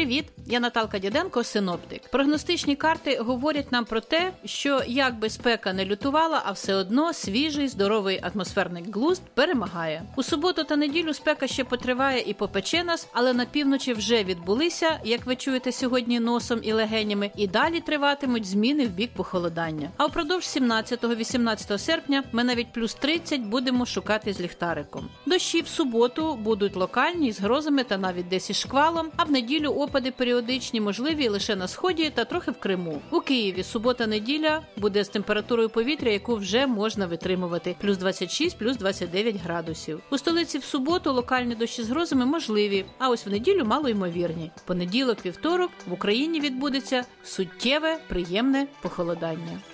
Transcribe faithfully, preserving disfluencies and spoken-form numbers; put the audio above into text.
Привіт! Я Наталка Діденко, синоптик. Прогностичні карти говорять нам про те, що як би спека не лютувала, а все одно свіжий, здоровий атмосферний глузд перемагає. У суботу та неділю спека ще потриває і попече нас, але на півночі вже відбулися, як ви чуєте сьогодні носом і легенями, і далі триватимуть зміни в бік похолодання. А впродовж сімнадцятого-вісімнадцятого серпня ми навіть плюс тридцять будемо шукати з ліхтариком. Дощі в суботу будуть локальні, з грозами та навіть десь із шквалом, а в неділю опади періодичні можливі лише на сході та трохи в Криму. У Києві субота-неділя буде з температурою повітря, яку вже можна витримувати – плюс двадцять шість, плюс двадцять дев'ять градусів. У столиці в суботу локальні дощі з грозами можливі, а ось в неділю малоймовірні. Понеділок-вівторок в Україні відбудеться суттєве, приємне похолодання.